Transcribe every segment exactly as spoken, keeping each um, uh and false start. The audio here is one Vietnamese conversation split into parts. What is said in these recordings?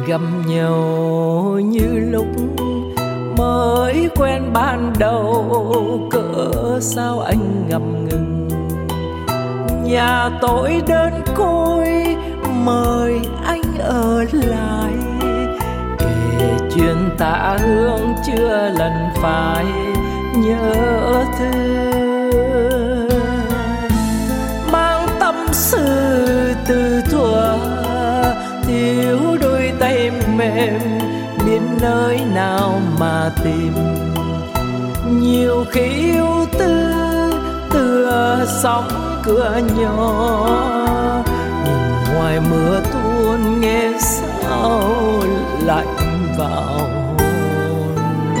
gặp nhau như lúc mới quen ban đầu, cỡ sao anh ngập ngừng. Nhà tôi đơn côi mời anh ở lại, kể chuyện tha hương chưa lần phải nhớ thương. Mang tâm sự từ thuở, thiếu đôi tay mềm biết nơi nào mà tìm. Nhiều khi yêu tư tựa sóng cửa nhỏ, nhìn ngoài mưa tuôn nghe sao lạnh vào hồn.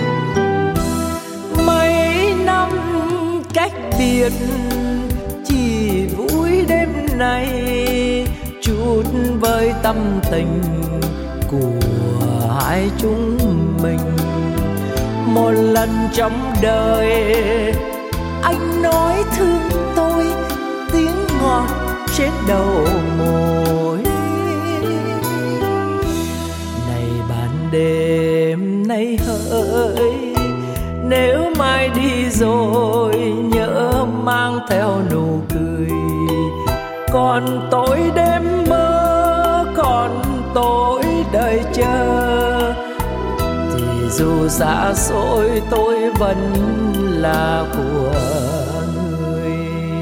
Mấy năm cách biệt chỉ vui đêm nay, chút với tâm tình của hai chúng mình. Một lần trong đời anh nói thương tôi, tiếng ngọt trên đầu môi. Này ban đêm nay hỡi, nếu mai đi rồi nhớ mang theo nụ cười. Còn tôi đêm mơ, còn tôi đợi chờ, thì dù xa xôi tôi vẫn là của người.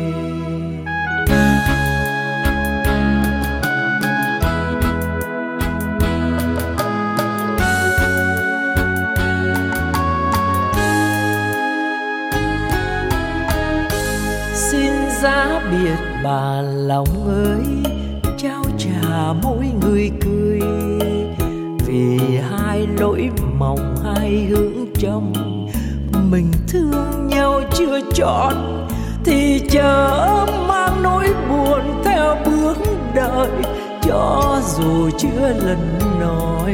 Xin giá biệt bà lòng ơi, trao trả mỗi người cười. Vì hai lỗi mong hai hướng trong, mình thương nhau chưa trọn, thì chớ mang nỗi buồn theo bước đời, cho dù chưa lần nói.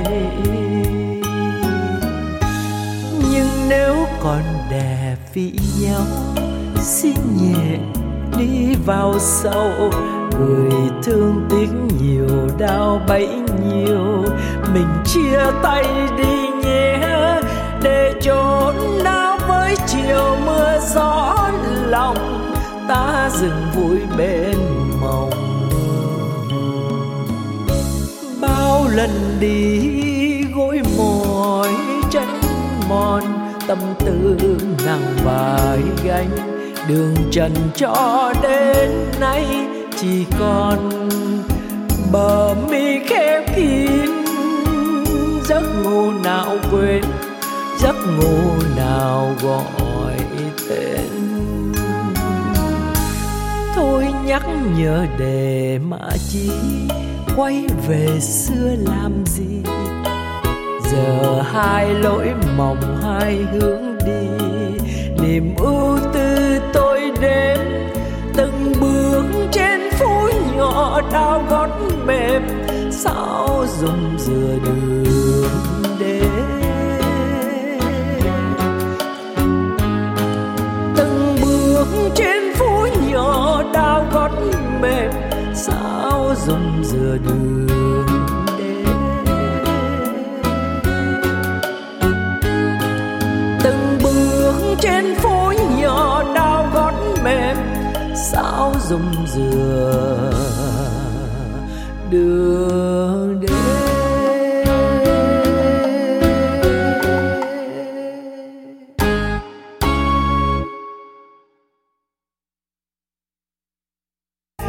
Nhưng nếu còn đẹp vì nhau, xin nhẹ đi vào sâu. Người thương tiếc nhiều, đau bấy nhiêu, mình chia tay đi nhé, để chốn nào với chiều mưa gió lòng, ta dừng vui bên mộng. Bao lần đi gối mỏi chân mòn, tâm tư nặng vai gánh, đường trần cho đến nay chỉ còn bờ mi khép kín. Giấc ngủ nào quên, giấc ngủ nào gọi tên. Thôi nhắc nhở để mà chi, quay về xưa làm gì. Giờ hai lối mong hai hướng đi, niềm ưu tư tôi đến. Từng bước trên phố nhỏ đau gót mềm, sao dùng dừa đường đến. Từng bước trên phố nhỏ đau gót mềm, sao dùng dừa đường đến. Từng bước trên phố nhỏ đau gót mềm, sao dùng dừa đường đến.